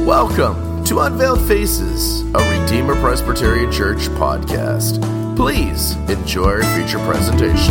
Welcome to Unveiled Faces, a Redeemer Presbyterian Church podcast. Please enjoy our feature presentation.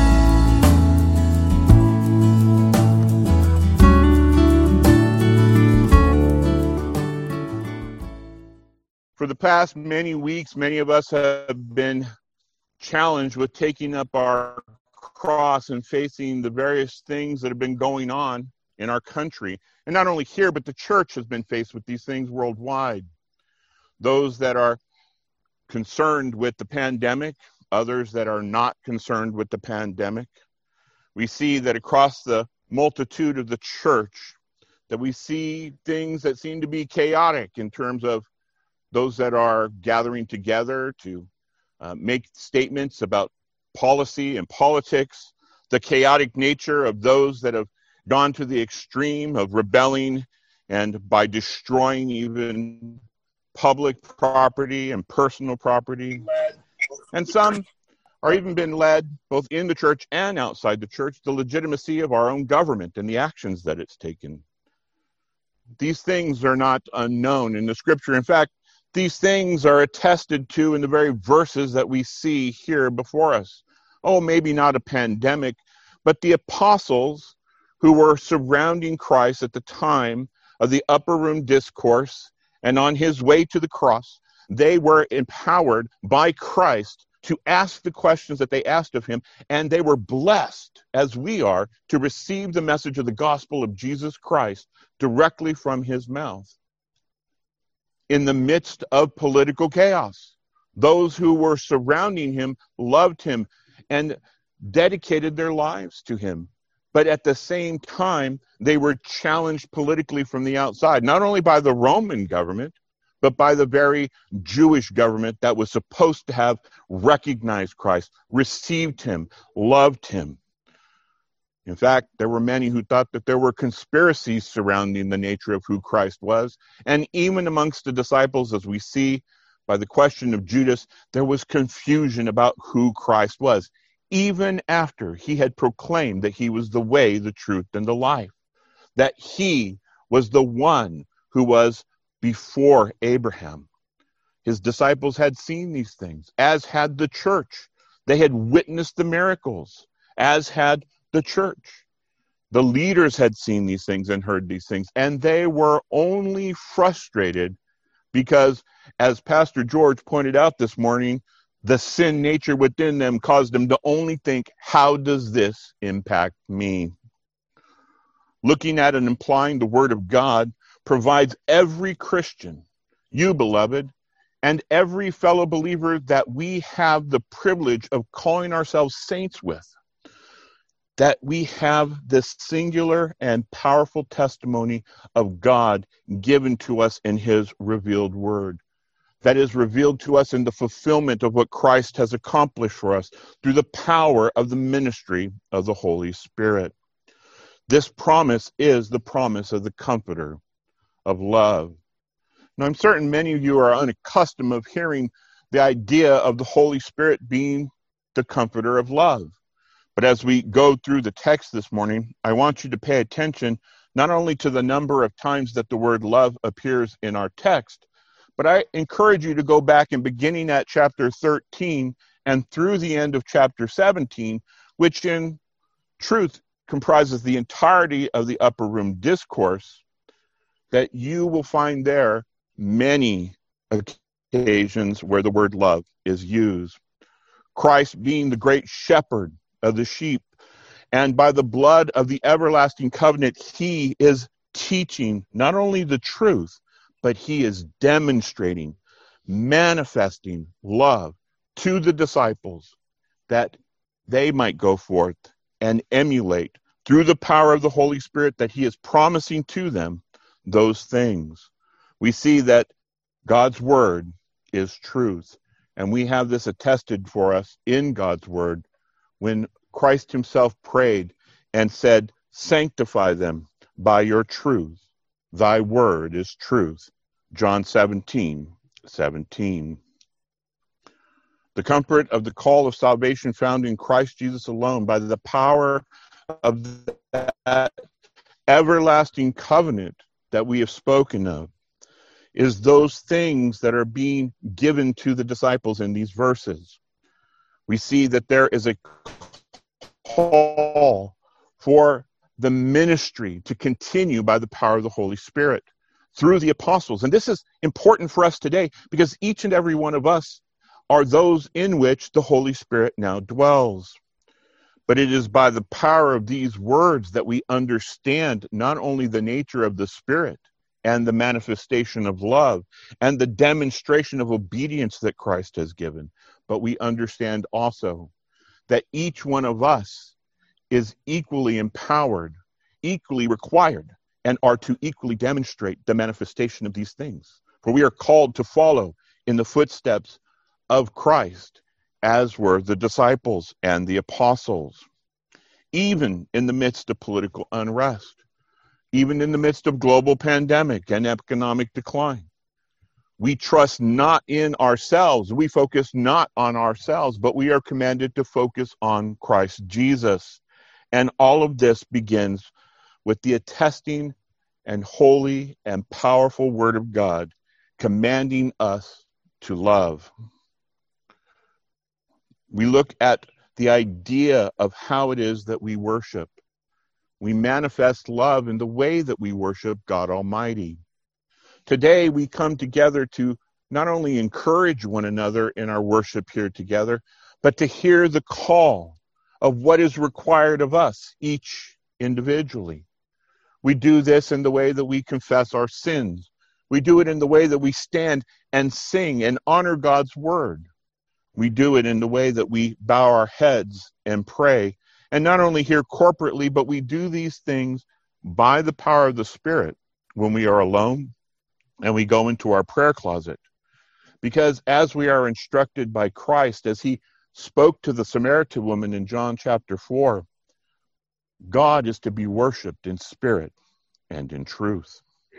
For the past many weeks, many of us have been challenged with taking up our cross and facing the various things that have been going on in our country. And not only here, but the church has been faced with these things worldwide. Those that are concerned with the pandemic, others that are not concerned with the pandemic. We see that across the multitude of the church, that we see things that seem to be chaotic in terms of those that are gathering together to make statements about policy and politics, the chaotic nature of those that have gone to the extreme of rebelling and by destroying even public property and personal property. And some are even been led, both in the church and outside the church, the legitimacy of our own government and the actions that it's taken. These things are not unknown in the scripture. In fact, these things are attested to in the very verses that we see here before us. Oh, maybe not a pandemic, but the apostles who were surrounding Christ at the time of the upper room discourse and on his way to the cross, they were empowered by Christ to ask the questions that they asked of him, and they were blessed, as we are, to receive the message of the gospel of Jesus Christ directly from his mouth. In the midst of political chaos, those who were surrounding him loved him and dedicated their lives to him. But at the same time, they were challenged politically from the outside, not only by the Roman government, but by the very Jewish government that was supposed to have recognized Christ, received him, loved him. In fact, there were many who thought that there were conspiracies surrounding the nature of who Christ was. And even amongst the disciples, as we see by the question of Judas, there was confusion about who Christ was, even after he had proclaimed that he was the way, the truth, and the life, that he was the one who was before Abraham. His disciples had seen these things, as had the church. They had witnessed the miracles, as had the church. The leaders had seen these things and heard these things, and they were only frustrated because, as Pastor George pointed out this morning, the sin nature within them caused them to only think, how does this impact me? Looking at and implying the Word of God provides every Christian, you beloved, and every fellow believer that we have the privilege of calling ourselves saints with, that we have this singular and powerful testimony of God given to us in his revealed Word, that is revealed to us in the fulfillment of what Christ has accomplished for us through the power of the ministry of the Holy Spirit. This promise is the promise of the Comforter of love. Now, I'm certain many of you are unaccustomed of hearing the idea of the Holy Spirit being the Comforter of love. But as we go through the text this morning, I want you to pay attention not only to the number of times that the word love appears in our text, but I encourage you to go back and beginning at chapter 13 and through the end of chapter 17, which in truth comprises the entirety of the upper room discourse, that you will find there many occasions where the word love is used. Christ being the great shepherd of the sheep, and by the blood of the everlasting covenant, he is teaching not only the truth, but he is demonstrating, manifesting love to the disciples that they might go forth and emulate through the power of the Holy Spirit that he is promising to them those things. We see that God's word is truth, and we have this attested for us in God's word when Christ himself prayed and said, "Sanctify them by your truth. Thy word is truth." John 17:17. The comfort of the call of salvation found in Christ Jesus alone by the power of that everlasting covenant that we have spoken of is those things that are being given to the disciples in these verses. We see that there is a call for the ministry to continue by the power of the Holy Spirit through the apostles. And this is important for us today because each and every one of us are those in which the Holy Spirit now dwells. But it is by the power of these words that we understand not only the nature of the Spirit and the manifestation of love and the demonstration of obedience that Christ has given, but we understand also that each one of us is equally empowered, equally required, and are to equally demonstrate the manifestation of these things. For we are called to follow in the footsteps of Christ, as were the disciples and the apostles. Even in the midst of political unrest, even in the midst of global pandemic and economic decline, we trust not in ourselves. We focus not on ourselves, but we are commanded to focus on Christ Jesus. And all of this begins with the attesting and holy and powerful Word of God commanding us to love. We look at the idea of how it is that we worship. We manifest love in the way that we worship God Almighty. Today, we come together to not only encourage one another in our worship here together, but to hear the call of what is required of us, each individually. We do this in the way that we confess our sins. We do it in the way that we stand and sing and honor God's word. We do it in the way that we bow our heads and pray. And not only here corporately, but we do these things by the power of the Spirit when we are alone and we go into our prayer closet. Because as we are instructed by Christ, as he spoke to the Samaritan woman in John chapter 4, God is to be worshiped in spirit and in truth.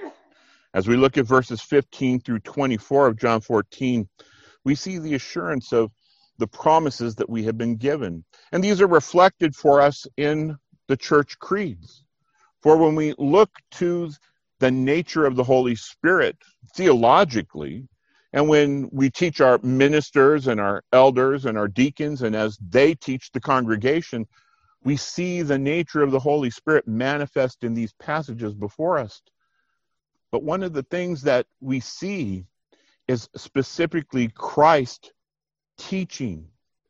As we look at verses 15 through 24 of John 14, we see the assurance of the promises that we have been given. And these are reflected for us in the church creeds. For when we look to the nature of the Holy Spirit theologically, and when we teach our ministers and our elders and our deacons, and as they teach the congregation, we see the nature of the Holy Spirit manifest in these passages before us. But one of the things that we see is specifically Christ teaching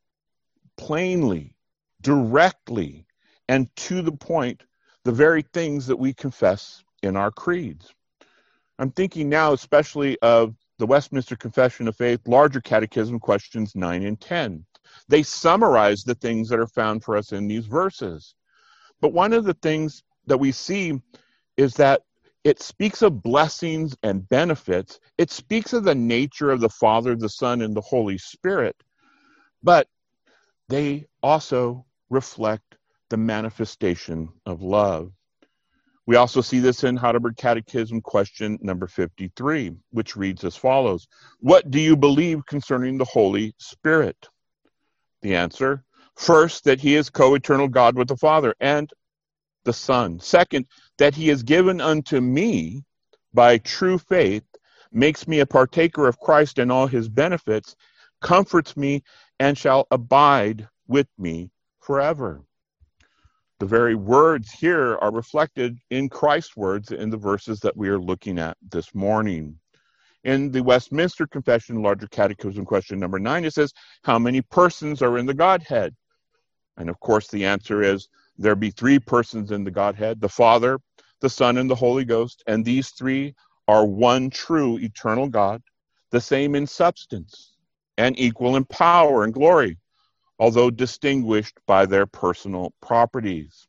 plainly, directly, and to the point, the very things that we confess in our creeds. I'm thinking now especially of the Westminster Confession of Faith, Larger Catechism, questions 9 and 10. They summarize the things that are found for us in these verses. But one of the things that we see is that it speaks of blessings and benefits. It speaks of the nature of the Father, the Son, and the Holy Spirit. But they also reflect the manifestation of love. We also see this in Heidelberg Catechism, question number 53, which reads as follows. What do you believe concerning the Holy Spirit? The answer, first, that he is co-eternal God with the Father and the Son. Second, that he is given unto me by true faith, makes me a partaker of Christ and all his benefits, comforts me, and shall abide with me forever. The very words here are reflected in Christ's words in the verses that we are looking at this morning. In the Westminster Confession, Larger Catechism, question number 9, it says, how many persons are in the Godhead? And of course, the answer is, there be 3 persons in the Godhead, the Father, the Son, and the Holy Ghost, and these 3 are one true eternal God, the same in substance, and equal in power and glory, although distinguished by their personal properties.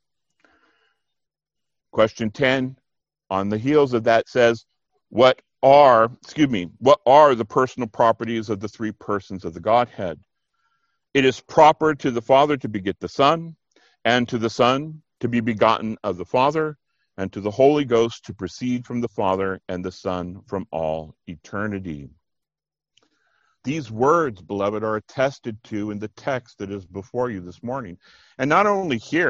Question 10, on the heels of that, says, what are the personal properties of the 3 persons of the Godhead? It is proper to the Father to beget the Son, and to the Son to be begotten of the Father, and to the Holy Ghost to proceed from the Father and the Son from all eternity. These words, beloved, are attested to in the text that is before you this morning. And not only here,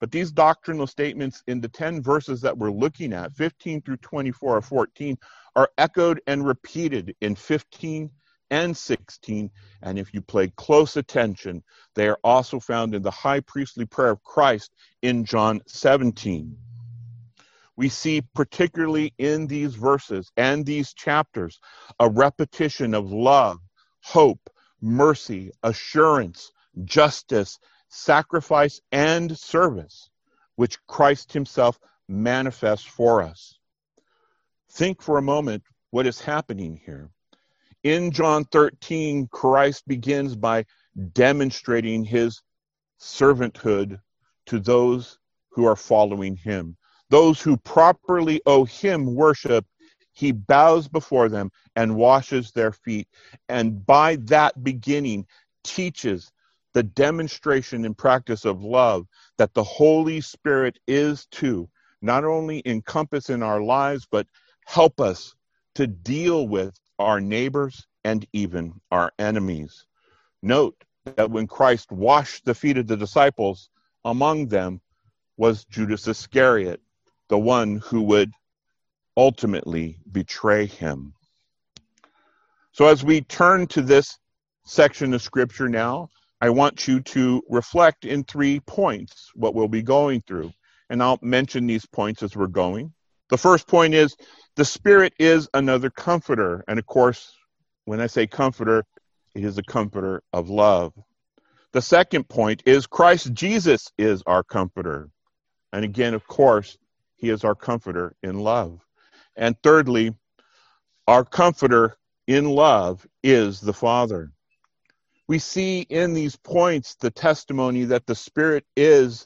But these doctrinal statements in the 10 verses that we're looking at, 15 through 24 or 14, are echoed and repeated in 15 and 16. And if you pay close attention, they are also found in the high priestly prayer of Christ in John 17. We see particularly in these verses and these chapters a repetition of love, hope, mercy, assurance, justice, sacrifice, and service, which Christ himself manifests for us. Think for a moment what is happening here. In John 13, Christ begins by demonstrating his servanthood to those who are following him. Those who properly owe him worship, he bows before them and washes their feet. And by that beginning, teaches the demonstration and practice of love that the Holy Spirit is to not only encompass in our lives, but help us to deal with our neighbors and even our enemies. Note that when Christ washed the feet of the disciples, among them was Judas Iscariot, the one who would ultimately betray him. So as we turn to this section of Scripture now, I want you to reflect in 3 points what we'll be going through. And I'll mention these points as we're going. The first point is the Spirit is another comforter. And of course, when I say comforter, it is a comforter of love. The second point is Christ Jesus is our comforter. And again, of course, he is our comforter in love. And thirdly, our comforter in love is the Father. We see in these points the testimony that the Spirit is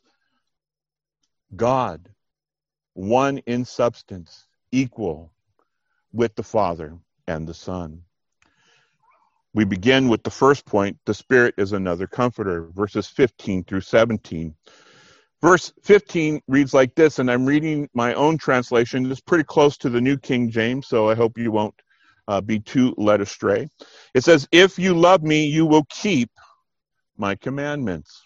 God, one in substance, equal with the Father and the Son. We begin with the first point, the Spirit is another comforter, verses 15 through 17. Verse 15 reads like this, and I'm reading my own translation. It's pretty close to the New King James, so I hope you won't be too led astray. It says, if you love me, you will keep my commandments.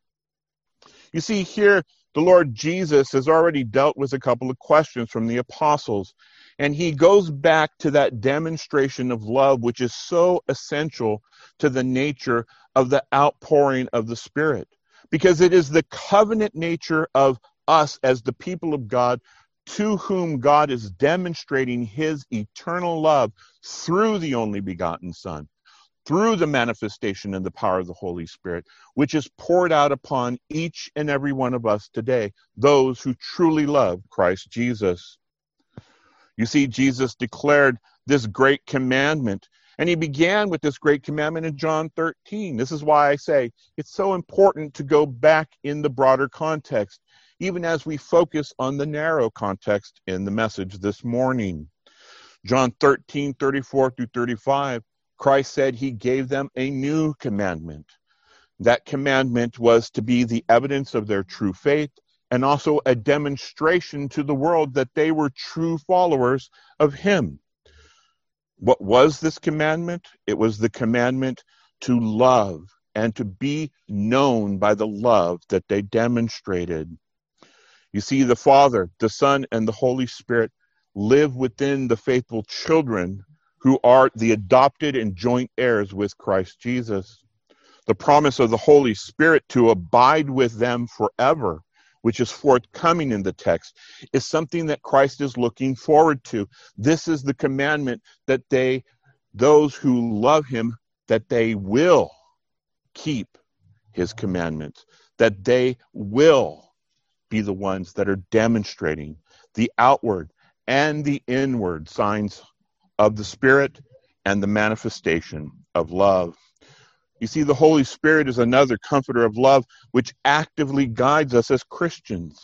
You see here, the Lord Jesus has already dealt with a couple of questions from the apostles, and he goes back to that demonstration of love, which is so essential to the nature of the outpouring of the Spirit, because it is the covenant nature of us as the people of God to whom God is demonstrating his eternal love through the only begotten Son, through the manifestation and the power of the Holy Spirit, which is poured out upon each and every one of us today, those who truly love Christ Jesus. You see, Jesus declared this great commandment, and he began with this great commandment in John 13. This is why I say it's so important to go back in the broader context, even as we focus on the narrow context in the message this morning. John 13, 34 through 35, Christ said he gave them a new commandment. That commandment was to be the evidence of their true faith and also a demonstration to the world that they were true followers of him. What was this commandment? It was the commandment to love and to be known by the love that they demonstrated. You see, the Father, the Son, and the Holy Spirit live within the faithful children who are the adopted and joint heirs with Christ Jesus. The promise of the Holy Spirit to abide with them forever, which is forthcoming in the text, is something that Christ is looking forward to. This is the commandment that those who love him, that they will keep his commandments, that they will be the ones that are demonstrating the outward and the inward signs of the Spirit and the manifestation of love. You see, the Holy Spirit is another comforter of love, which actively guides us as Christians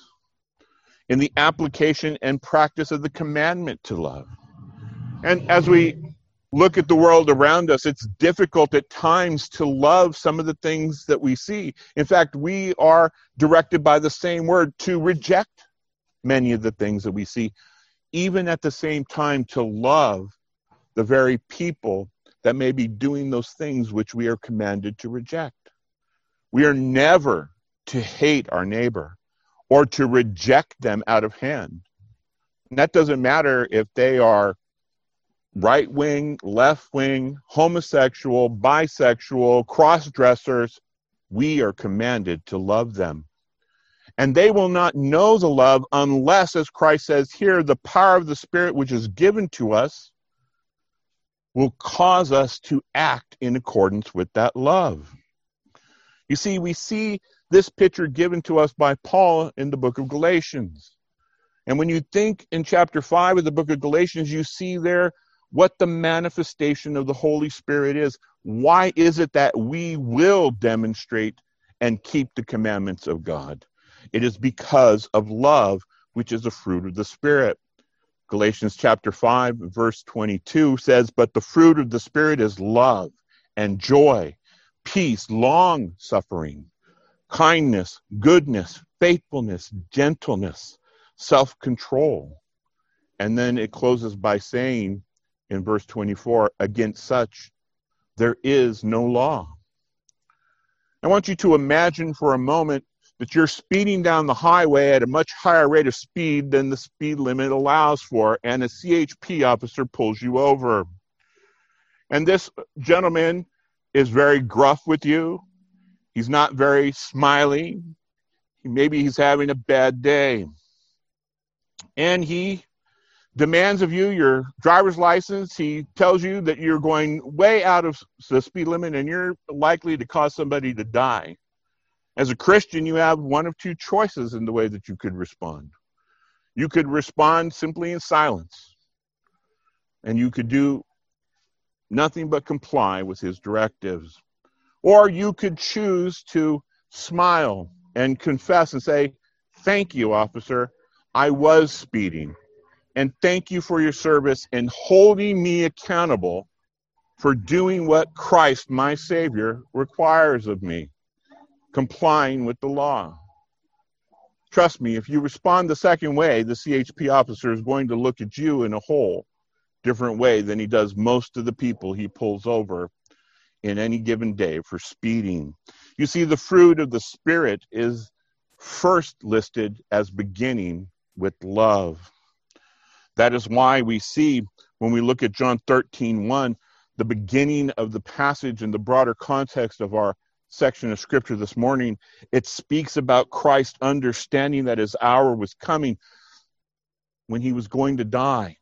in the application and practice of the commandment to love. And as we look at the world around us, it's difficult at times to love some of the things that we see. In fact, we are directed by the same word to reject many of the things that we see, even at the same time to love the very people that may be doing those things which we are commanded to reject. We are never to hate our neighbor or to reject them out of hand. And that doesn't matter if they are right-wing, left-wing, homosexual, bisexual, cross-dressers. We are commanded to love them. And they will not know the love unless, as Christ says here, the power of the Spirit which is given to us will cause us to act in accordance with that love. You see, we see this picture given to us by Paul in the book of Galatians. And when you think in chapter 5 of the book of Galatians, you see there what the manifestation of the Holy Spirit is. Why is it that we will demonstrate and keep the commandments of God? It is because of love, which is a fruit of the Spirit. Galatians chapter 5, verse 22 says, "But the fruit of the Spirit is love and joy, peace, long-suffering, kindness, goodness, faithfulness, gentleness, self-control." And then it closes by saying in verse 24, "Against such there is no law." I want you to imagine for a moment that you're speeding down the highway at a much higher rate of speed than the speed limit allows for, and a CHP officer pulls you over. And this gentleman is very gruff with you. He's not very smiley. Maybe he's having a bad day. And he demands of you your driver's license. He tells you that you're going way out of the speed limit and you're likely to cause somebody to die. As a Christian, you have one of two choices in the way that you could respond. You could respond simply in silence, and you could do nothing but comply with his directives. Or you could choose to smile and confess and say, "Thank you, officer. I was speeding. And thank you for your service in holding me accountable for doing what Christ, my Savior, requires of me, complying with the law." Trust me, if you respond the second way, the CHP officer is going to look at you in a whole different way than he does most of the people he pulls over in any given day for speeding. You see, the fruit of the Spirit is first listed as beginning with love. That is why we see, when we look at John 13:1, the beginning of the passage in the broader context of our section of Scripture this morning, it speaks about Christ understanding that his hour was coming when he was going to die,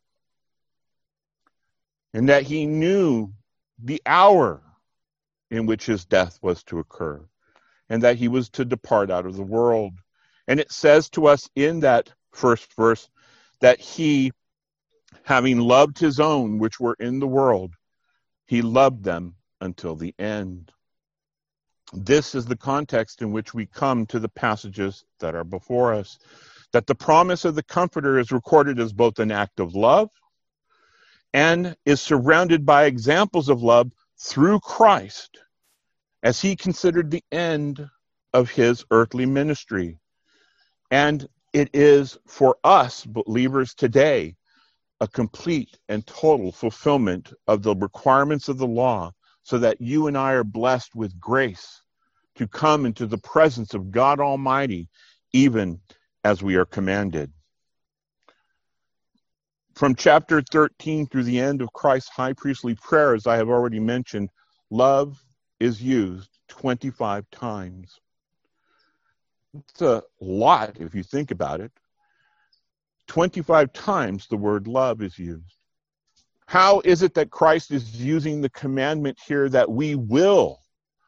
and that he knew the hour in which his death was to occur, and that he was to depart out of the world. And it says to us in that first verse that he, having loved his own which were in the world, he loved them until the end. This is the context in which we come to the passages that are before us, that the promise of the Comforter is recorded as both an act of love and is surrounded by examples of love through Christ as he considered the end of his earthly ministry. And it is for us believers today a complete and total fulfillment of the requirements of the law, so that you and I are blessed with grace to come into the presence of God Almighty, even as we are commanded. From chapter 13 through the end of Christ's high priestly prayer, as I have already mentioned, love is used 25 times. It's a lot if you think about it. 25 times the word love is used. How is it that Christ is using the commandment here that we will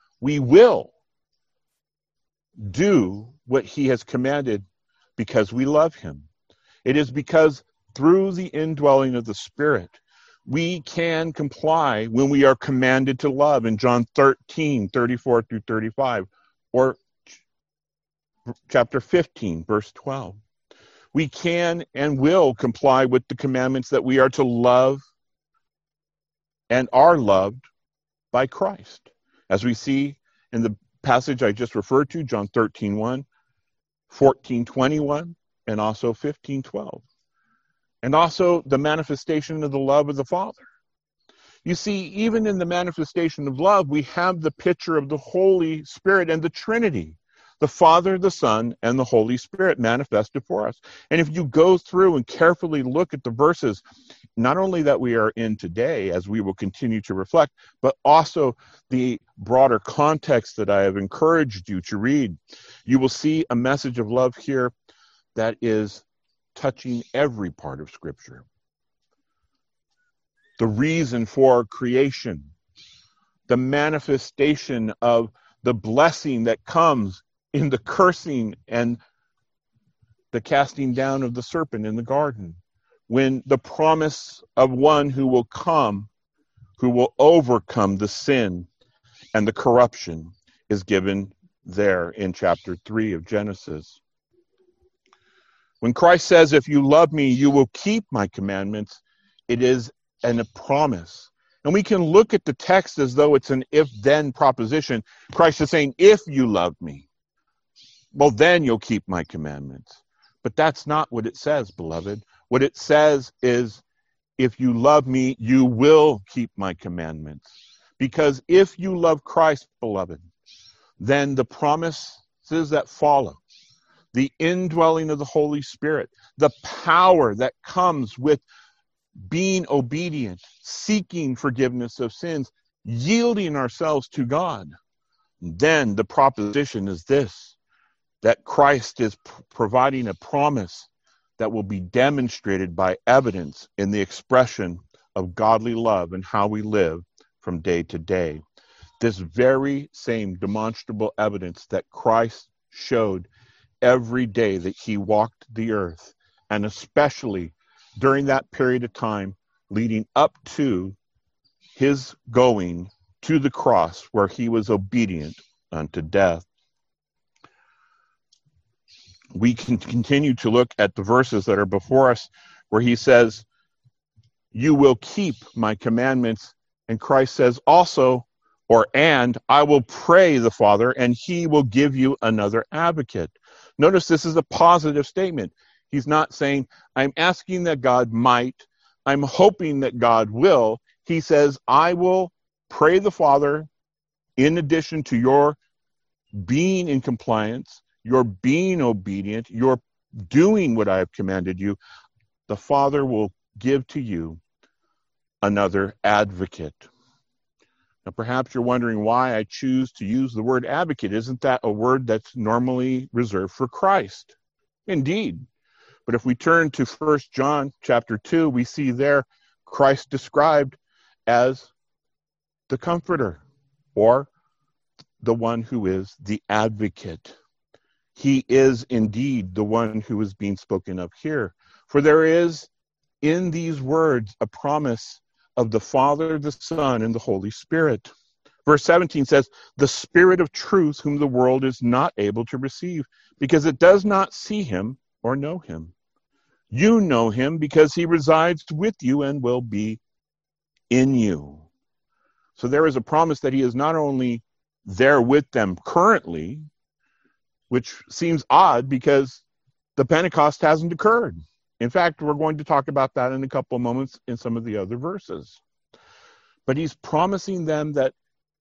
do what he has commanded because we love him? It is because through the indwelling of the Spirit, we can comply when we are commanded to love in John 13, 34 through 35, or chapter 15, verse 12. We can and will comply with the commandments that we are to love and are loved by Christ. As we see in the passage I just referred to, John 13:1, 14:21, and also 15:12. And also the manifestation of the love of the Father. You see, even in the manifestation of love, we have the picture of the Holy Spirit and the Trinity. The Father, the Son, and the Holy Spirit manifested for us. And if you go through and carefully look at the verses, not only that we are in today, as we will continue to reflect, but also the broader context that I have encouraged you to read, you will see a message of love here that is touching every part of Scripture. The reason for creation, the manifestation of the blessing that comes in the cursing and the casting down of the serpent in the garden, when the promise of one who will come, who will overcome the sin and the corruption is given there in chapter 3 of Genesis. When Christ says, if you love me, you will keep my commandments, it is a promise. And we can look at the text as though it's an if-then proposition. Christ is saying, if you love me, well, then you'll keep my commandments. But that's not what it says, beloved. What it says is, if you love me, you will keep my commandments. Because if you love Christ, beloved, then the promises that follow, the indwelling of the Holy Spirit, the power that comes with being obedient, seeking forgiveness of sins, yielding ourselves to God, then the proposition is this, that Christ is providing a promise that will be demonstrated by evidence in the expression of godly love and how we live from day to day. This very same demonstrable evidence that Christ showed every day that he walked the earth, and especially during that period of time leading up to his going to the cross where he was obedient unto death. We can continue to look at the verses that are before us where he says, you will keep my commandments. And Christ says also, and I will pray the Father, and he will give you another advocate. Notice this is a positive statement. He's not saying, I'm asking that God might, I'm hoping that God will. He says, I will pray the Father in addition to your being in compliance, your being obedient, your doing what I have commanded you. The Father will give to you another advocate. Now, perhaps you're wondering why I choose to use the word advocate. Isn't that a word that's normally reserved for Christ? Indeed. But if we turn to 1 John chapter 2, we see there Christ described as the Comforter, or the one who is the advocate. He is indeed the one who is being spoken of here. For there is in these words a promise of the Father, the Son, and the Holy Spirit. Verse 17 says, the Spirit of truth whom the world is not able to receive, because it does not see him or know him. You know him because he resides with you and will be in you. So there is a promise that he is not only there with them currently, which seems odd because the Pentecost hasn't occurred. In fact, we're going to talk about that in a couple of moments in some of the other verses. But he's promising them that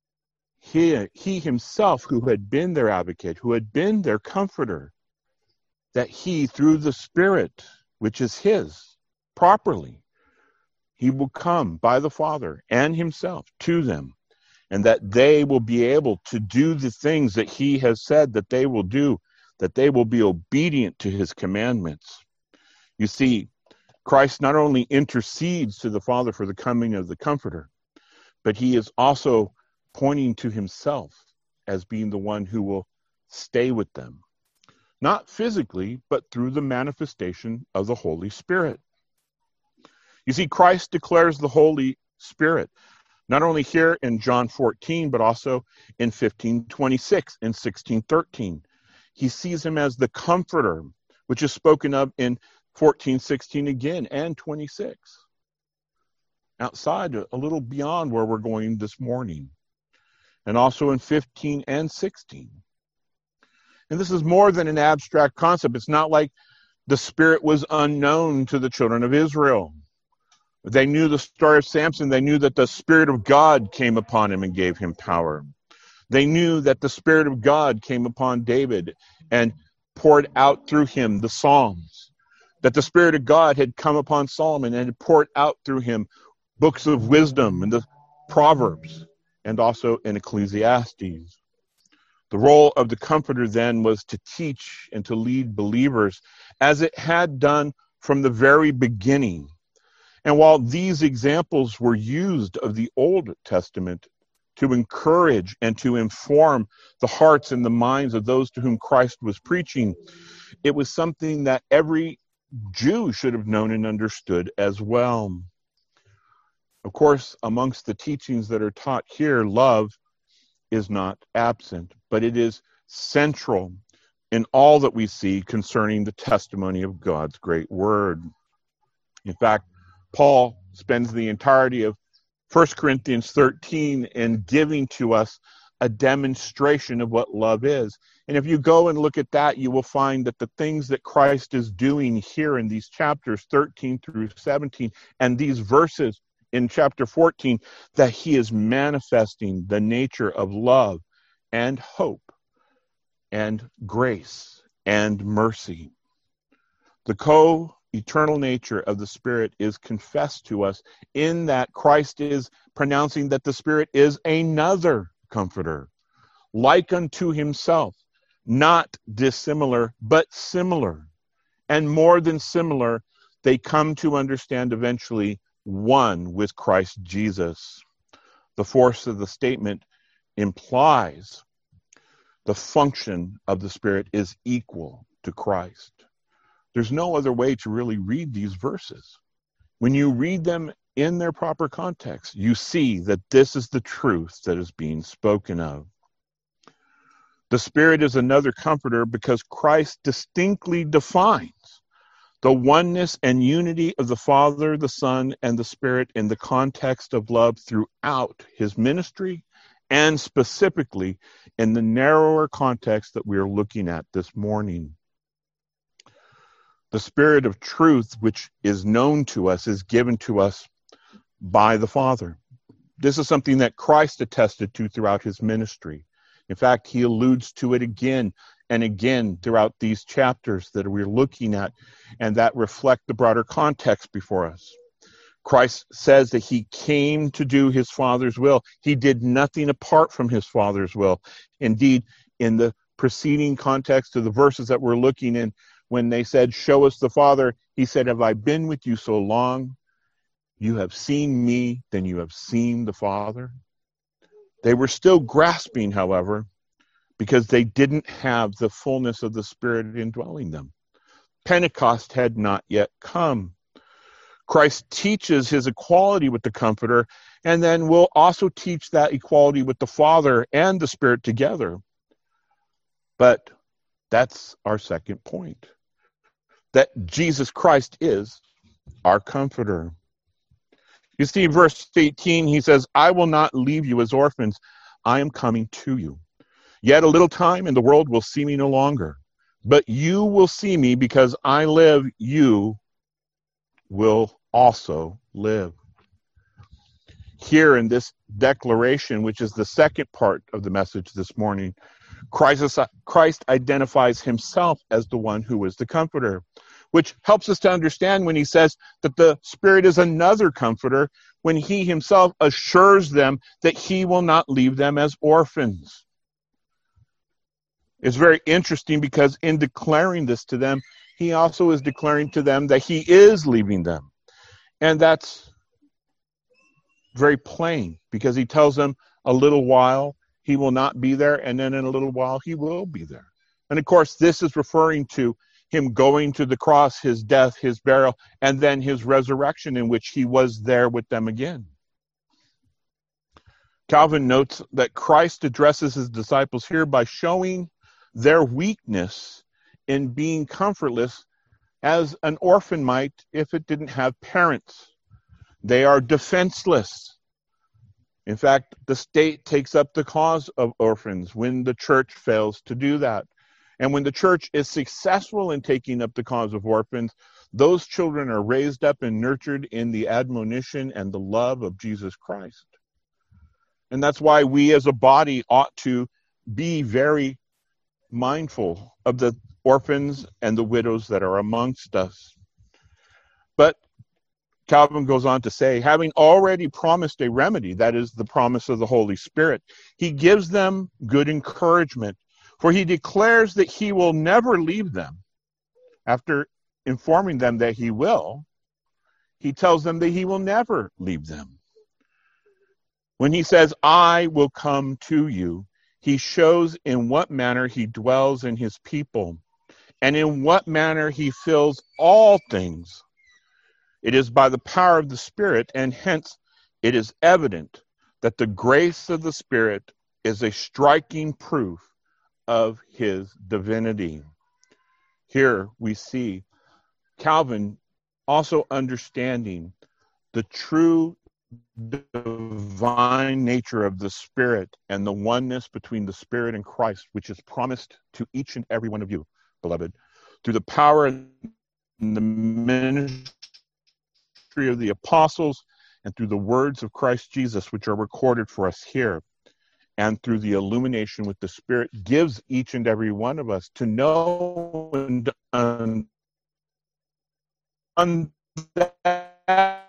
he himself, who had been their advocate, who had been their comforter, that he, through the Spirit, which is his, properly, he will come by the Father and himself to them, and that they will be able to do the things that he has said that they will do, that they will be obedient to his commandments. You see, Christ not only intercedes to the Father for the coming of the Comforter, but he is also pointing to himself as being the one who will stay with them. Not physically, but through the manifestation of the Holy Spirit. You see, Christ declares the Holy Spirit, not only here in John 14, but also in 15:26 and 16:13. He sees him as the Comforter, which is spoken of in 14:16 again, and 26. Outside, a little beyond where we're going this morning. And also in 15 and 16. And this is more than an abstract concept. It's not like the Spirit was unknown to the children of Israel. They knew the story of Samson. They knew that the Spirit of God came upon him and gave him power. They knew that the Spirit of God came upon David and poured out through him the Psalms, that the Spirit of God had come upon Solomon and had poured out through him books of wisdom and the Proverbs, and also in Ecclesiastes. The role of the Comforter then was to teach and to lead believers as it had done from the very beginning. And while these examples were used of the Old Testament to encourage and to inform the hearts and the minds of those to whom Christ was preaching, it was something that every Jew should have known and understood as well. Of course, amongst the teachings that are taught here, love is not absent, but it is central in all that we see concerning the testimony of God's great word. In fact, Paul spends the entirety of 1 Corinthians 13 in giving to us a demonstration of what love is. And if you go and look at that, you will find that the things that Christ is doing here in these chapters 13 through 17 and these verses in chapter 14, that he is manifesting the nature of love and hope and grace and mercy. The co-eternal nature of the Spirit is confessed to us in that Christ is pronouncing that the Spirit is another comforter, like unto himself, not dissimilar, but similar. And more than similar, they come to understand eventually one with Christ Jesus. The force of the statement implies the function of the Spirit is equal to Christ. There's no other way to really read these verses. When you read them in their proper context, you see that this is the truth that is being spoken of. The Spirit is another comforter because Christ distinctly defines the oneness and unity of the Father, the Son, and the Spirit in the context of love throughout his ministry, and specifically in the narrower context that we are looking at this morning. The Spirit of truth, which is known to us, is given to us by the Father. This is something that Christ attested to throughout his ministry. In fact, he alludes to it again and again throughout these chapters that we're looking at and that reflect the broader context before us. Christ says that he came to do his Father's will. He did nothing apart from his Father's will. Indeed, in the preceding context of the verses that we're looking in, when they said, "Show us the Father," he said, "Have I been with you so long? You have seen me, then you have seen the Father." They were still grasping, however, because they didn't have the fullness of the Spirit indwelling them. Pentecost had not yet come. Christ teaches his equality with the Comforter, and then will also teach that equality with the Father and the Spirit together. But that's our second point, that Jesus Christ is our Comforter. You see, verse 18, he says, "I will not leave you as orphans. I am coming to you. Yet a little time, and the world will see me no longer. But you will see me, because I live, you will also live." Here in this declaration, which is the second part of the message this morning, Christ identifies himself as the one who is the Comforter, which helps us to understand when he says that the Spirit is another comforter, when he himself assures them that he will not leave them as orphans. It's very interesting because in declaring this to them, he also is declaring to them that he is leaving them. And that's very plain because he tells them a little while he will not be there, and then in a little while he will be there. And of course, this is referring to him going to the cross, his death, his burial, and then his resurrection, in which he was there with them again. Calvin notes that Christ addresses his disciples here by showing their weakness in being comfortless, as an orphan might if it didn't have parents. They are defenseless. In fact, the state takes up the cause of orphans when the church fails to do that. And when the church is successful in taking up the cause of orphans, those children are raised up and nurtured in the admonition and the love of Jesus Christ. And that's why we as a body ought to be very mindful of the orphans and the widows that are amongst us. But Calvin goes on to say, having already promised a remedy, that is the promise of the Holy Spirit, he gives them good encouragement, for he declares that he will never leave them. After informing them that he will, he tells them that he will never leave them. When he says, I will come to you, he shows in what manner he dwells in his people, and in what manner he fills all things. It is by the power of the Spirit, and hence it is evident that the grace of the Spirit is a striking proof of his divinity. Here we see Calvin also understanding the true divine nature of the Spirit and the oneness between the Spirit and Christ, which is promised to each and every one of you, beloved, through the power and the ministry of the apostles and through the words of Christ Jesus, which are recorded for us here, and through the illumination with the Spirit, gives each and every one of us to know and on that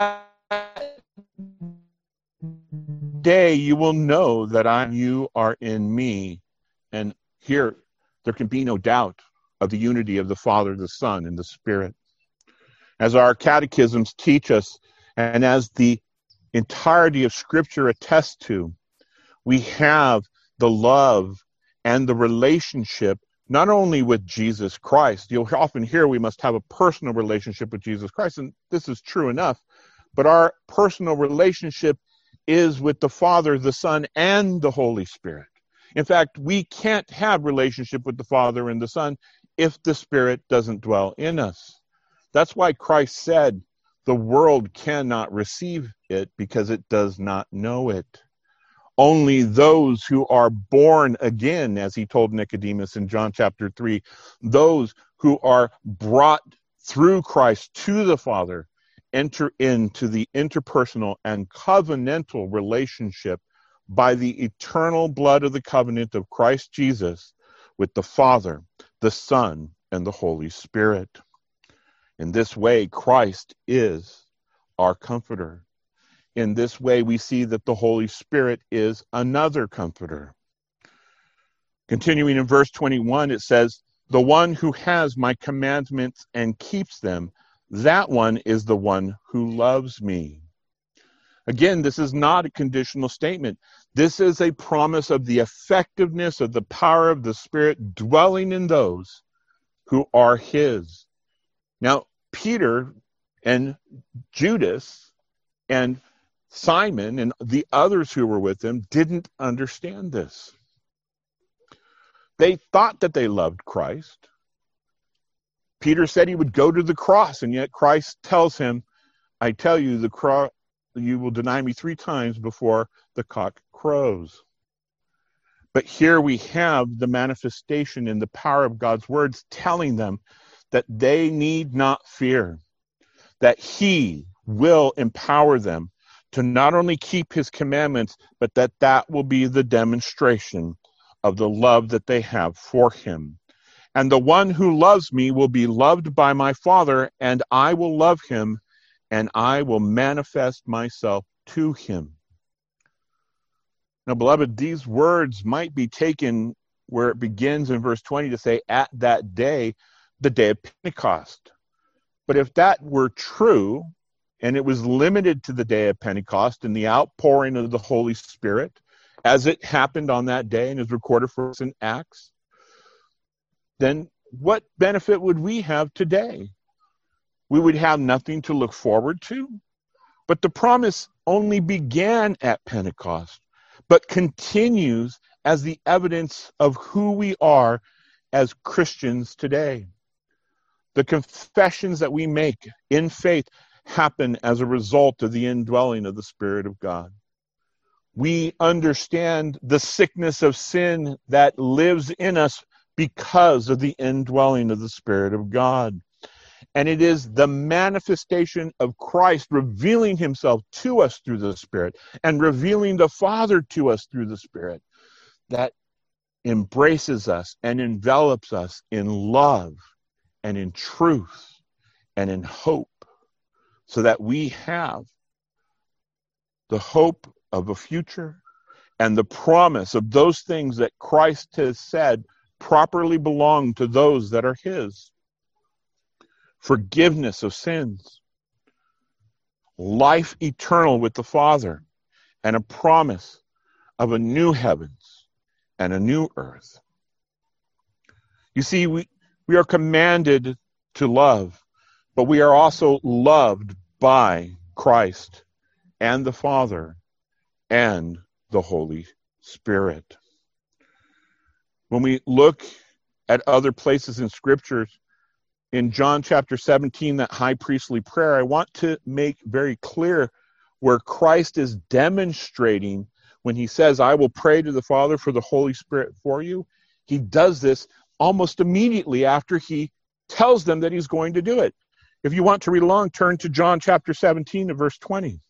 day you will know that you are in me. And here there can be no doubt of the unity of the Father, the Son, and the Spirit. As our catechisms teach us, and as the entirety of Scripture attests to, we have the love and the relationship not only with Jesus Christ. You'll often hear we must have a personal relationship with Jesus Christ, and this is true enough, but our personal relationship is with the Father, the Son, and the Holy Spirit. In fact, we can't have relationship with the Father and the Son if the Spirit doesn't dwell in us. That's why Christ said the world cannot receive it because it does not know it. Only those who are born again, as he told Nicodemus in John chapter 3, those who are brought through Christ to the Father, enter into the interpersonal and covenantal relationship by the eternal blood of the covenant of Christ Jesus with the Father, the Son, and the Holy Spirit. In this way, Christ is our comforter. In this way, we see that the Holy Spirit is another comforter. Continuing in verse 21, it says, the one who has my commandments and keeps them, that one is the one who loves me. Again, this is not a conditional statement. This is a promise of the effectiveness of the power of the Spirit dwelling in those who are his. Now, Peter and Judas and Simon and the others who were with him didn't understand this. They thought that they loved Christ. Peter said he would go to the cross, and yet Christ tells him, I tell you, you will deny me 3 times before the cock crows. But here we have the manifestation in the power of God's words telling them that they need not fear, that he will empower them to not only keep his commandments, but that will be the demonstration of the love that they have for him. And the one who loves me will be loved by my Father, and I will love him, and I will manifest myself to him. Now, beloved, these words might be taken where it begins in verse 20 to say, at that day, the day of Pentecost. But if that were true, and it was limited to the day of Pentecost and the outpouring of the Holy Spirit, as it happened on that day and is recorded for us in Acts, then what benefit would we have today? We would have nothing to look forward to. But the promise only began at Pentecost, but continues as the evidence of who we are as Christians today. The confessions that we make in faith happen as a result of the indwelling of the Spirit of God. We understand the sickness of sin that lives in us because of the indwelling of the Spirit of God. And it is the manifestation of Christ revealing himself to us through the Spirit and revealing the Father to us through the Spirit that embraces us and envelops us in love and in truth and in hope, so that we have the hope of a future and the promise of those things that Christ has said properly belong to those that are his. Forgiveness of sins, life eternal with the Father, and a promise of a new heavens and a new earth. You see, we are commanded to love, but we are also loved by Christ and the Father and the Holy Spirit. When we look at other places in Scriptures, in John chapter 17, that high priestly prayer, I want to make very clear where Christ is demonstrating when he says, I will pray to the Father for the Holy Spirit for you. He does this almost immediately after he tells them that he's going to do it. If you want to read along, turn to John chapter 17 and verse 20.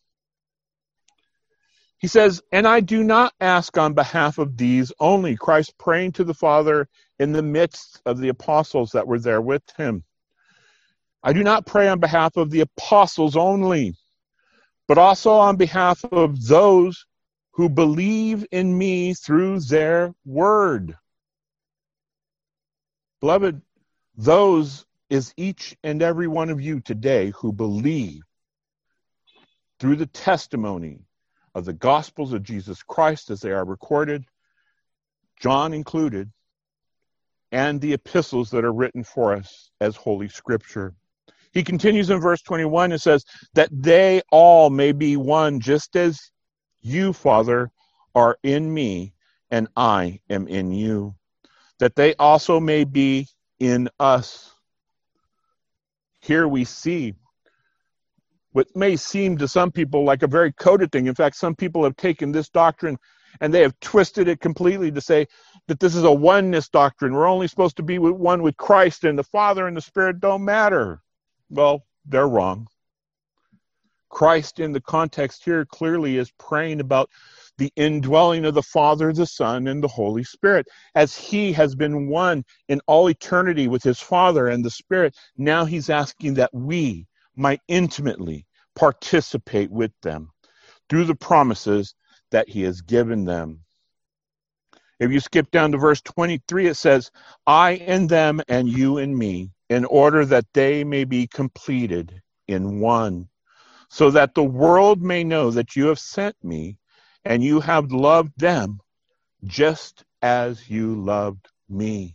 He says, and I do not ask on behalf of these only, Christ praying to the Father in the midst of the apostles that were there with him. I do not pray on behalf of the apostles only, but also on behalf of those who believe in me through their word. Beloved, those is each and every one of you today who believe through the testimony of the Gospels of Jesus Christ as they are recorded, John included, and the epistles that are written for us as Holy Scripture. He continues in verse 21 and says, that they all may be one, just as you, Father, are in me, and I am in you, that they also may be in us. Here we see what may seem to some people like a very coded thing. In fact, some people have taken this doctrine and they have twisted it completely to say that this is a oneness doctrine. We're only supposed to be one with Christ, and the Father and the Spirit don't matter. Well, they're wrong. Christ in the context here clearly is praying about the indwelling of the Father, the Son, and the Holy Spirit. As he has been one in all eternity with his Father and the Spirit, now he's asking that we might intimately participate with them through the promises that he has given them. If you skip down to verse 23, it says, I in them and you in me, in order that they may be completed in one, so that the world may know that you have sent me and you have loved them just as you loved me.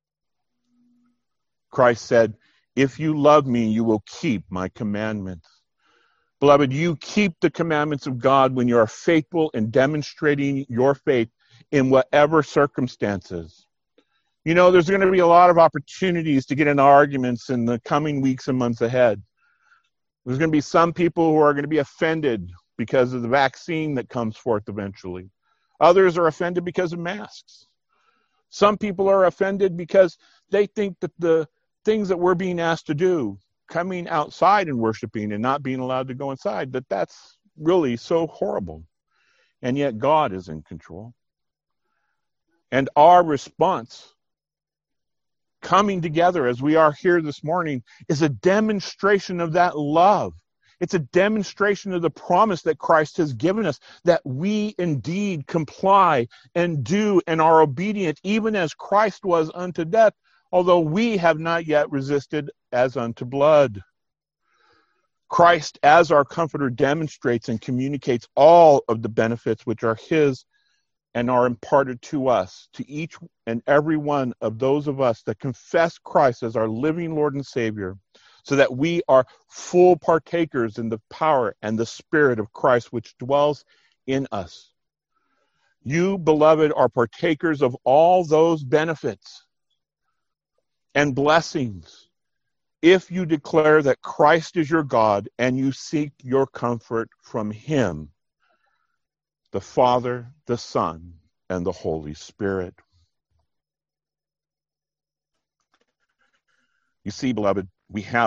Christ said, if you love me, you will keep my commandments. Beloved, you keep the commandments of God when you are faithful in demonstrating your faith in whatever circumstances. You know, there's going to be a lot of opportunities to get into arguments in the coming weeks and months ahead. There's going to be some people who are going to be offended because of the vaccine that comes forth eventually. Others are offended because of masks. Some people are offended because they think that the things that we're being asked to do, coming outside and worshiping and not being allowed to go inside, that's really so horrible. And yet God is in control. And our response, coming together as we are here this morning, is a demonstration of that love. It's a demonstration of the promise that Christ has given us, that we indeed comply and do and are obedient, even as Christ was unto death, although we have not yet resisted as unto blood. Christ, as our comforter, demonstrates and communicates all of the benefits which are his and are imparted to us, to each and every one of those of us that confess Christ as our living Lord and Savior, so that we are full partakers in the power and the Spirit of Christ which dwells in us. You, beloved, are partakers of all those benefits and blessings if you declare that Christ is your God and you seek your comfort from him, the Father, the Son, and the Holy Spirit. You see, beloved, we have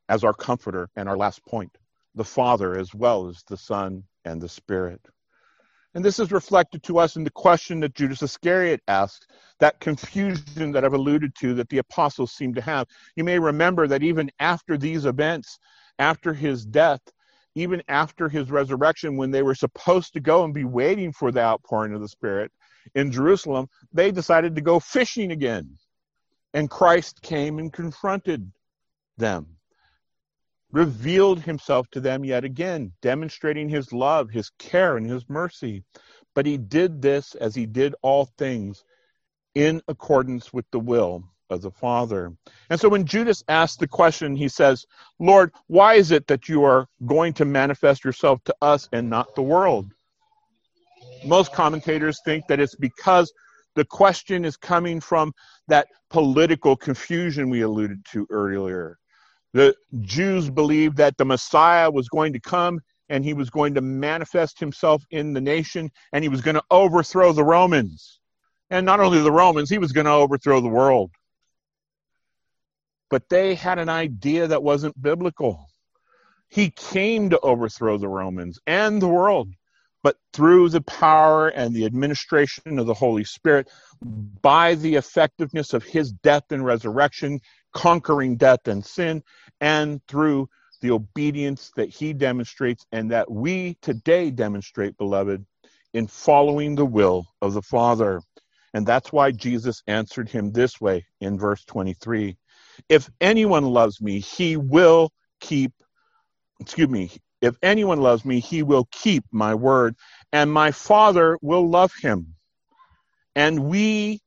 as our comforter and our last point, the Father as well as the Son and the Spirit. And this is reflected to us in the question that Judas Iscariot asked, that confusion that I've alluded to that the apostles seem to have. You may remember that even after these events, after his death, even after his resurrection, when they were supposed to go and be waiting for the outpouring of the Spirit in Jerusalem, they decided to go fishing again. And Christ came and confronted them, revealed himself to them yet again, demonstrating his love, his care, and his mercy. But he did this, as he did all things, in accordance with the will of the Father. And so when Judas asked the question, he says, Lord, why is it that you are going to manifest yourself to us and not the world? Most commentators think that it's because the question is coming from that political confusion we alluded to earlier. The Jews believed that the Messiah was going to come and he was going to manifest himself in the nation and he was going to overthrow the Romans. And not only the Romans, he was going to overthrow the world. But they had an idea that wasn't biblical. He came to overthrow the Romans and the world, but through the power and the administration of the Holy Spirit, by the effectiveness of his death and resurrection, conquering death and sin, and through the obedience that he demonstrates and that we today demonstrate, beloved, in following the will of the Father. And that's why Jesus answered him this way in verse 23. If anyone loves me, he will keep my word, and my Father will love him. And we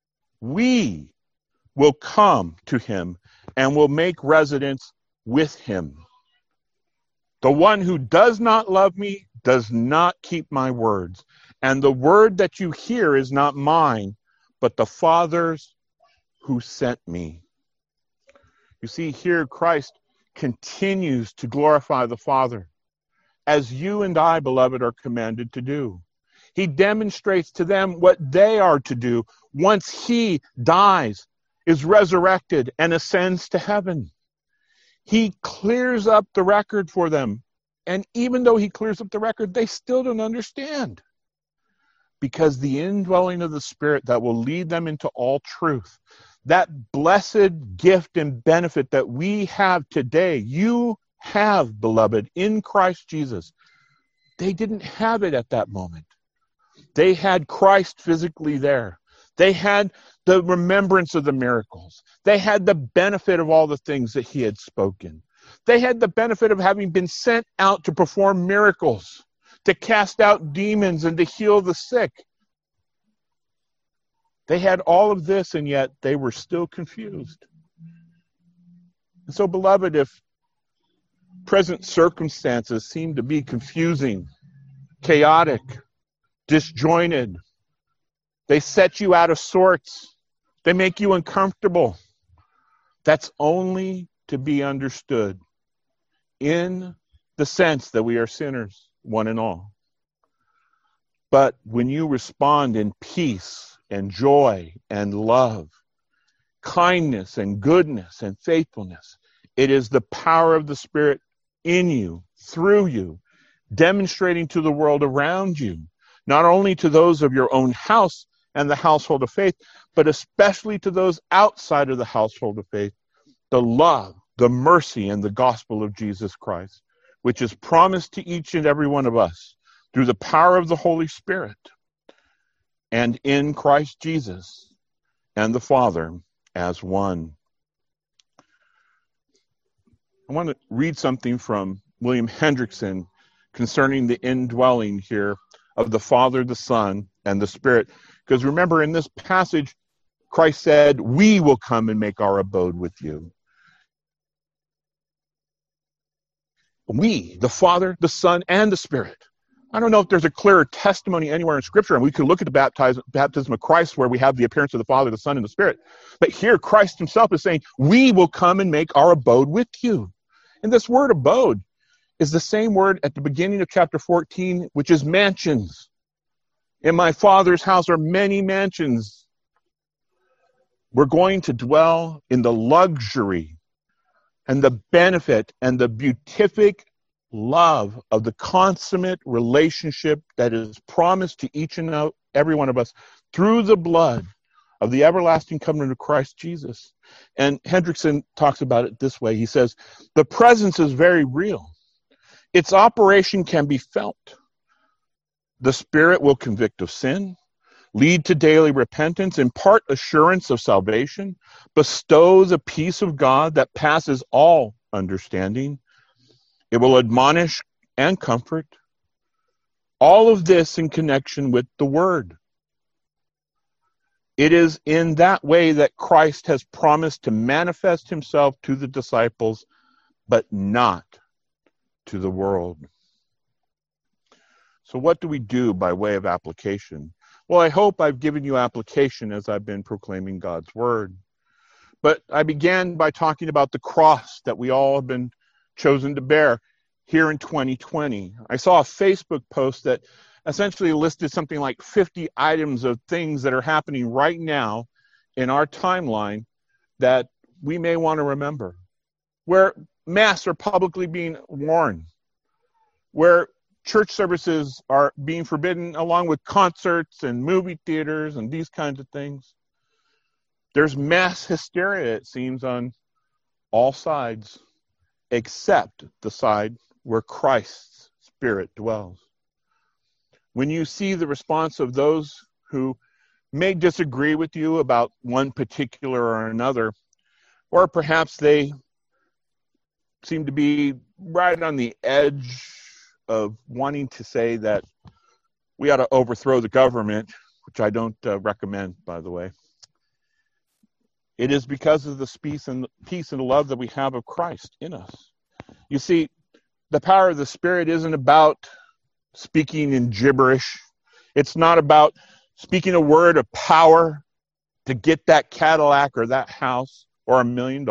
will come to him and will make residence with him. The one who does not love me does not keep my words. And the word that you hear is not mine, but the Father's who sent me. You see, here Christ continues to glorify the Father, as you and I, beloved, are commanded to do. He demonstrates to them what they are to do once he dies, is resurrected, and ascends to heaven. He clears up the record for them. And even though he clears up the record, they still don't understand. Because the indwelling of the Spirit that will lead them into all truth, that blessed gift and benefit that we have today, you have, beloved, in Christ Jesus. They didn't have it at that moment. They had Christ physically there. They had the remembrance of the miracles. They had the benefit of all the things that he had spoken. They had the benefit of having been sent out to perform miracles, to cast out demons and to heal the sick. They had all of this, and yet they were still confused. And so, beloved, if present circumstances seem to be confusing, chaotic, disjointed, they set you out of sorts, they make you uncomfortable, that's only to be understood in the sense that we are sinners, one and all. But when you respond in peace and joy and love, kindness and goodness and faithfulness, it is the power of the Spirit in you, through you, demonstrating to the world around you, not only to those of your own house and the household of faith, but especially to those outside of the household of faith, the love, the mercy, and the gospel of Jesus Christ, which is promised to each and every one of us through the power of the Holy Spirit and in Christ Jesus and the Father as one. I want to read something from William Hendrickson concerning the indwelling here of the Father, the Son, and the Spirit. Because remember, in this passage, Christ said, we will come and make our abode with you. We, the Father, the Son, and the Spirit. I don't know if there's a clearer testimony anywhere in Scripture, and we could look at the baptism of Christ where we have the appearance of the Father, the Son, and the Spirit. But here, Christ himself is saying, we will come and make our abode with you. And this word abode is the same word at the beginning of chapter 14, which is mansions. In my Father's house are many mansions. We're going to dwell in the luxury and the benefit and the beatific love of the consummate relationship that is promised to each and every one of us through the blood of the everlasting covenant of Christ Jesus. And Hendrickson talks about it this way. He says, the presence is very real. Its operation can be felt. The Spirit will convict of sin, lead to daily repentance, impart assurance of salvation, bestow the peace of God that passes all understanding. It will admonish and comfort. All of this in connection with the Word. It is in that way that Christ has promised to manifest himself to the disciples, but not to the world. So what do we do by way of application? Well, I hope I've given you application as I've been proclaiming God's Word. But I began by talking about the cross that we all have been chosen to bear here in 2020. I saw a Facebook post that essentially listed something like 50 items of things that are happening right now in our timeline that we may want to remember. Where masks are publicly being worn, where church services are being forbidden along with concerts and movie theaters and these kinds of things. There's mass hysteria, it seems, on all sides, except the side where Christ's Spirit dwells. When you see the response of those who may disagree with you about one particular or another, or perhaps they seem to be right on the edge of wanting to say that we ought to overthrow the government, which I don't recommend, by the way. It is because of the peace and the love that we have of Christ in us. You see, the power of the Spirit isn't about speaking in gibberish. It's not about speaking a word of power to get that Cadillac or that house or $1 million.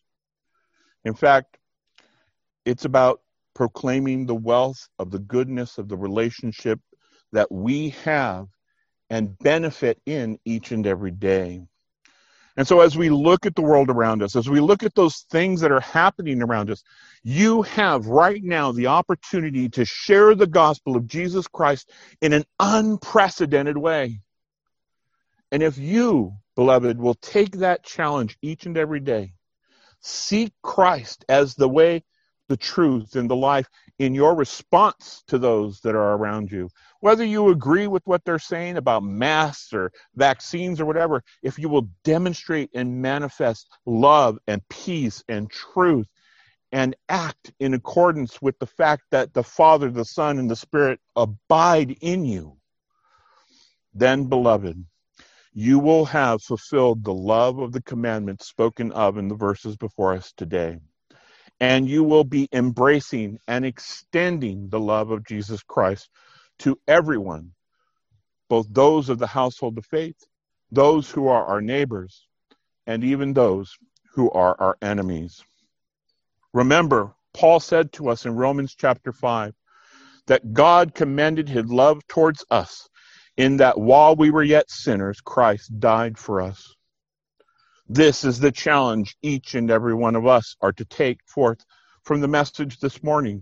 In fact, it's about proclaiming the wealth of the goodness of the relationship that we have and benefit in each and every day. And so as we look at the world around us, as we look at those things that are happening around us, you have right now the opportunity to share the gospel of Jesus Christ in an unprecedented way. And if you, beloved, will take that challenge each and every day, seek Christ as the way, the truth, and the life in your response to those that are around you. Whether you agree with what they're saying about masks or vaccines or whatever, if you will demonstrate and manifest love and peace and truth and act in accordance with the fact that the Father, the Son, and the Spirit abide in you, then, beloved, you will have fulfilled the love of the commandments spoken of in the verses before us today. And you will be embracing and extending the love of Jesus Christ to everyone, both those of the household of faith, those who are our neighbors, and even those who are our enemies. Remember, Paul said to us in Romans chapter 5 that God commended his love towards us in that while we were yet sinners, Christ died for us. This is the challenge each and every one of us are to take forth from the message this morning.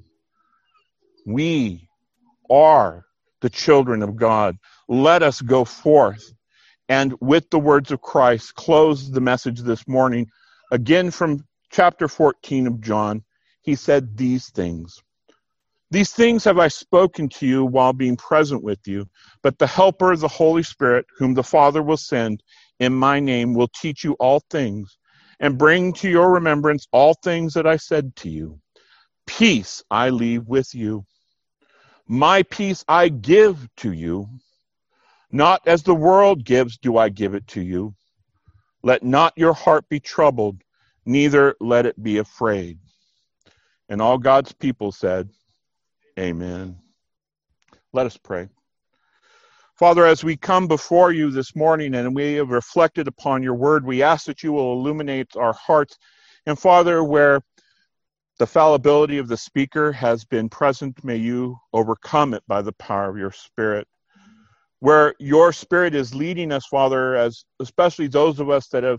We are the children of God. Let us go forth and with the words of Christ close the message this morning. Again from chapter 14 of John, he said these things. These things have I spoken to you while being present with you, but the Helper, the Holy Spirit, whom the Father will send in my name, will teach you all things and bring to your remembrance all things that I said to you. Peace I leave with you. My peace I give to you. Not as the world gives do I give it to you. Let not your heart be troubled, neither let it be afraid. And all God's people said, Amen. Let us pray. Father, as we come before you this morning and we have reflected upon your word, we ask that you will illuminate our hearts. And Father, where the fallibility of the speaker has been present, may you overcome it by the power of your Spirit. Where your Spirit is leading us, Father, as especially those of us that have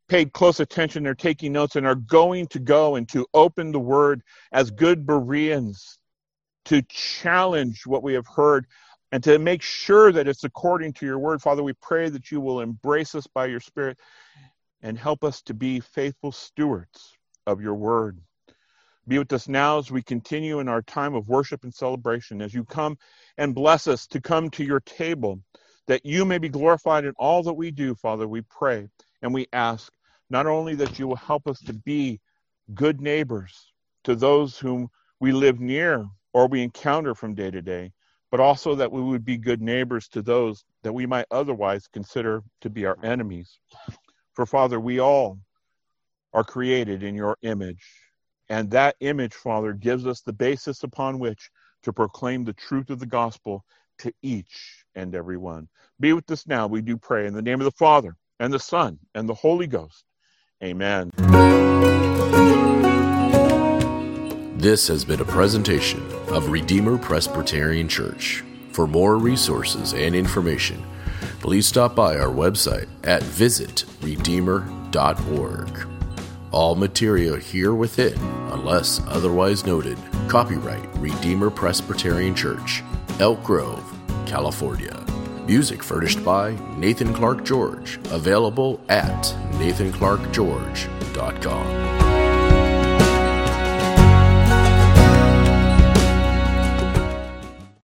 paid close attention, they're taking notes, and are going to go and to open the word as good Bereans, to challenge what we have heard and to make sure that it's according to your word. Father, we pray that you will embrace us by your Spirit and help us to be faithful stewards of your word. Be with us now as we continue in our time of worship and celebration, as you come and bless us to come to your table, that you may be glorified in all that we do, Father. We pray and we ask not only that you will help us to be good neighbors to those whom we live near or we encounter from day to day, but also that we would be good neighbors to those that we might otherwise consider to be our enemies. For Father, we all are created in your image, and that image, Father, gives us the basis upon which to proclaim the truth of the gospel to each and every one. Be with us now, we do pray, in the name of the Father, and the Son, and the Holy Ghost. Amen. This has been a presentation of Redeemer Presbyterian Church. For more resources and information, please stop by our website at visitredeemer.org. All material here within, unless otherwise noted, copyright Redeemer Presbyterian Church, Elk Grove, California. Music furnished by Nathan Clark George, available at nathanclarkgeorge.com.